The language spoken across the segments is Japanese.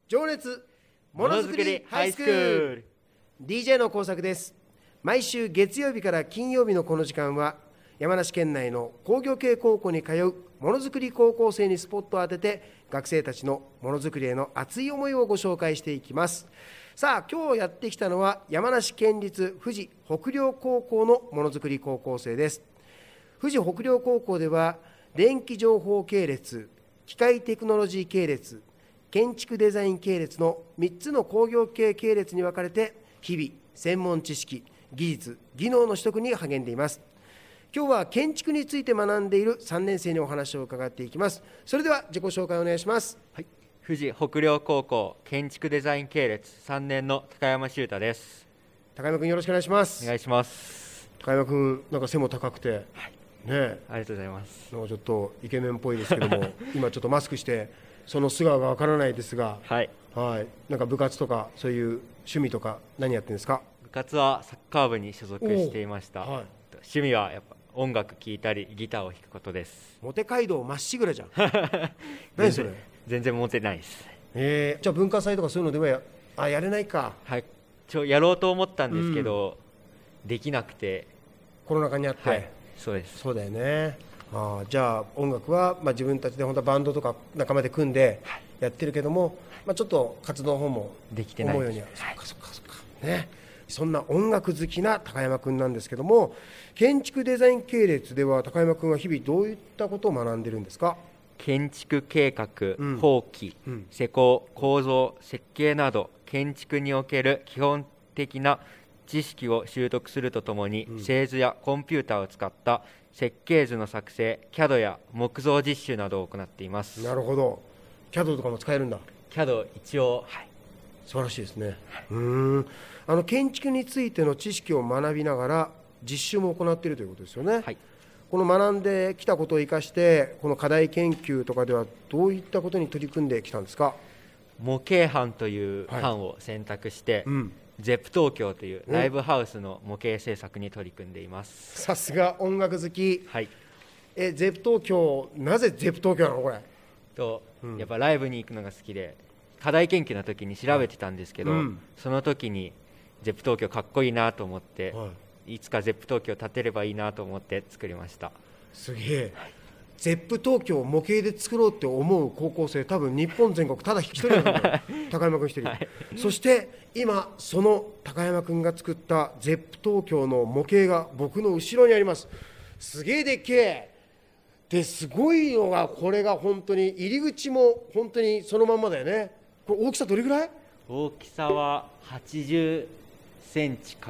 情熱ものづくりハイスクール DJ の工作です。毎週月曜日から金曜日のこの時間は山梨県内の工業系高校に通うものづくり高校生にスポットを当てて学生たちのものづくりへの熱い思いをご紹介していきます。さあ今日やってきたのは山梨県立富士北陵高校のものづくり高校生です。富士北陵高校では電気情報系列、機械テクノロジー系列、建築デザイン系列の3つの工業系系列に分かれて日々専門知識、技術、技能の取得に励んでいます。今日は建築について学んでいる3年生にお話を伺っていきます。それでは自己紹介をお願いします。 はい、富士北陵高校建築デザイン系列3年の高山修太です。 高山君よろしくお願いします。 お願いします。 高山君なんか背も高くて、ね、 ありがとうございます。 なんかちょっとイケメンっぽいですけども今ちょっとマスクしてその素顔がわからないですが、 はい、 なんか部活とかそういう趣味とか何やってるんですか？ 部活はサッカー部に所属していました。趣味はやっぱ音楽聴いたりギターを弾くことです。 モテ街道まっしぐらじゃん何それ？ 全然モテないです。 じゃあ文化祭とかそういうのではやれないか。 はい、やろうと思ったんですけど、できなくて。 コロナ禍にあって、 はい、そうです。 そうだよね。じゃあ音楽は、自分たちで本当はバンドとか仲間で組んでやってるけども、ちょっと活動の方もできてない。 思うようには、そっかね。そんな音楽好きな高山くんなんですけども、建築デザイン系列では高山くんは日々どういったことを学んでるんですか？ 建築計画、法規、施工、構造、設計など建築における基本的な知識を習得するとともに、製図やコンピューターを使った設計図の作成、CAD や木造実習などを行っています。 なるほど。 CAD とかも使えるんだ。 CAD 一応、 素晴らしいですね。建築についての知識を学びながら実習も行っているということですよね。この学んできたことを生かしてこの課題研究とかではどういったことに取り組んできたんですか？ 模型班という班を選択して、ZEP 東京というライブハウスの模型制作に取り組んでいます。 さすが音楽好き。ZEP 東京、なぜ ZEP 東京なのこれ？ やっぱライブに行くのが好きで課題研究の時に調べてたんですけど、その時に ZEP 東京かっこいいなと思って、いつか ZEP 東京建てればいいなと思って作りました。 すげえ。ZEP 東京を模型で作ろうって思う高校生多分日本全国ただ一人なんだよ高山君一人、そして今その高山君が作った ZEP 東京の模型が僕の後ろにあります。すげえでっけえですごいのがこれが本当に入り口も本当にそのまんまだよね。これ大きさどれぐらい？ 大きさは80センチ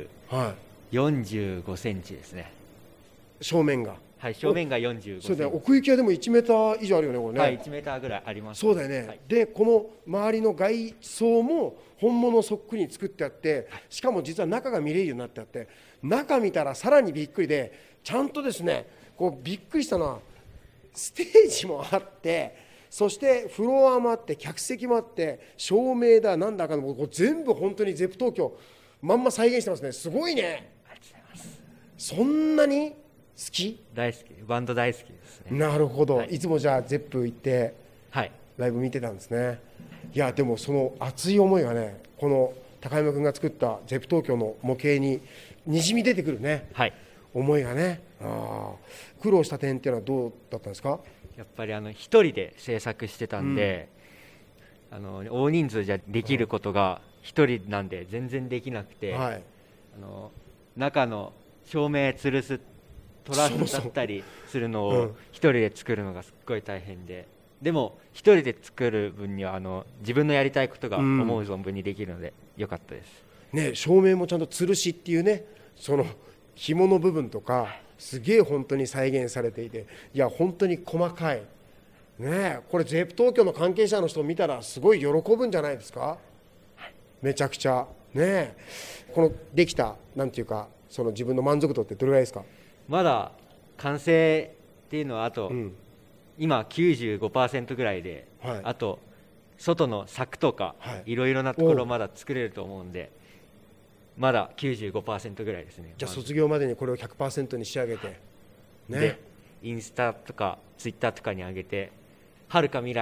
×45センチですね。 正面が正面が45センチ。 そうだよ。奥行きはでも1メーター以上あるよねこれね。 1メーターぐらいあります。 そうだよね。でこの周りの外装も本物そっくりに作ってあって、しかも実は中が見れるようになってあって、中見たらさらにびっくりで、ちゃんとですねこうびっくりしたのはステージもあって、そしてフロアもあって客席もあって照明だなんだかのこう全部本当に ZEP 東京まんま再現してますね。すごいね。 ありがとうございます。 そんなに好き？ 大好き。バンド大好きですね。 なるほど、いつもじゃあ ZEP 行ってライブ見てたんですね。いやでもその熱い思いがねこの高山君が作った ZEP 東京の模型ににじみ出てくるね、思いがね。苦労した点っていうのはどうだったんですか？ やっぱり一人で制作してたんで、大人数じゃできることが一人なんで全然できなくて、中の照明吊るすトラスだったりするのを一人で作るのがすっごい大変で、でも一人で作る分には自分のやりたいことが思う存分にできるので良かったです、 ね。照明もちゃんと吊るしっていうね、その紐の部分とかすげえ本当に再現されていて、いや本当に細かいね。これ ZEP 東京の関係者の人を見たらすごい喜ぶんじゃないですか？めちゃくちゃね。このできたなんていうかその自分の満足度ってどれぐらいですか？ まだ完成っていうのはあと、今 95% ぐらいで、あと外の柵とか、いろいろなところまだ作れると思うんで、まだ 95% ぐらいですね。 じゃあ卒業までにこれを 100% に仕上げて、 でインスタとかツイッターとかに上げて、はるか未来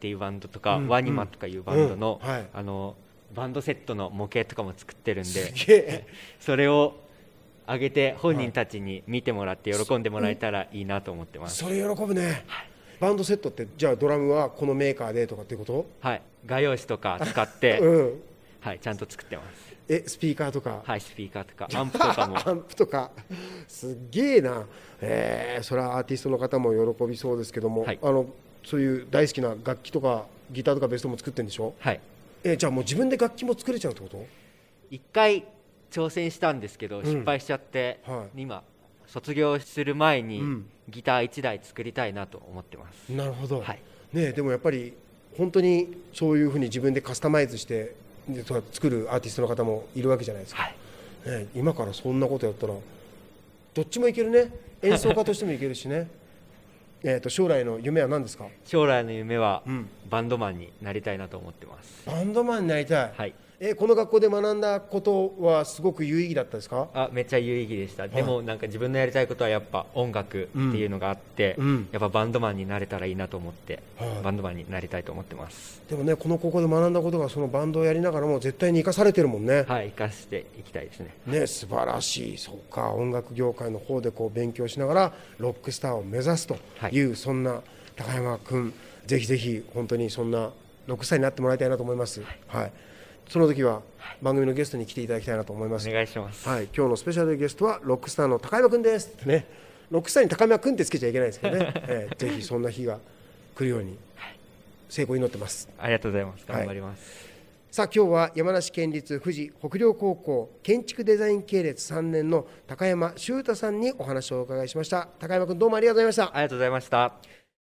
っていうバンドとか、ワニマとかいうバンドの、バンドセットの模型とかも作ってるんで、それを上げて本人たちに見てもらって喜んでもらえたらいいなと思ってます。 それ喜ぶね。バンドセットってじゃあドラムはこのメーカーでとかっていうこと？ はい、画用紙とか使って、はい、ちゃんと作ってます。 スピーカーとか？ はい、スピーカーとかアンプとかもアンプとかすっげえな。それはアーティストの方も喜びそうですけども、はい、そういう大好きな楽器とかギターとかベースも作ってるんでしょ？はい。じゃあもう自分で楽器も作れちゃうってこと？ 一回挑戦したんですけど失敗しちゃって、今卒業する前にギター1台作りたいなと思ってます。 なるほど、はい。ね、でもやっぱり本当にそういうふうに自分でカスタマイズして作るアーティストの方もいるわけじゃないですか、はい。今からそんなことやったらどっちもいけるね。演奏家としてもいけるしね。将来の夢は何ですか？ 将来の夢は、バンドマンになりたいなと思ってます。 バンドマンになりたい、はい。この学校で学んだことはすごく有意義だったですか？ めっちゃ有意義でした、はい。でもなんか自分のやりたいことはやっぱ音楽っていうのがあって、やっぱバンドマンになれたらいいなと思って、バンドマンになりたいと思ってます。 でもね、この高校で学んだことがそのバンドをやりながらも絶対に生かされてるもんね。 はい、生かしていきたいですね。 ね、素晴らしい。そうか、音楽業界の方でこう勉強しながらロックスターを目指すという、そんな高山君、ぜひぜひ本当にそんなロックスターになってもらいたいなと思います。はい。その時は番組のゲストに来ていただきたいなと思います。 お願いします。 はい、今日のスペシャルゲストはロックスターの高山君ですってね。ロックスターに高山君ってつけちゃいけないですけどね。ぜひそんな日が来るように成功を祈ってます。 ありがとうございます。頑張ります。 さあ今日は山梨県立富士北陵高校建築デザイン系列3年の高山修太さんにお話をお伺いしました。高山君、どうもありがとうございました。 ありがとうございました。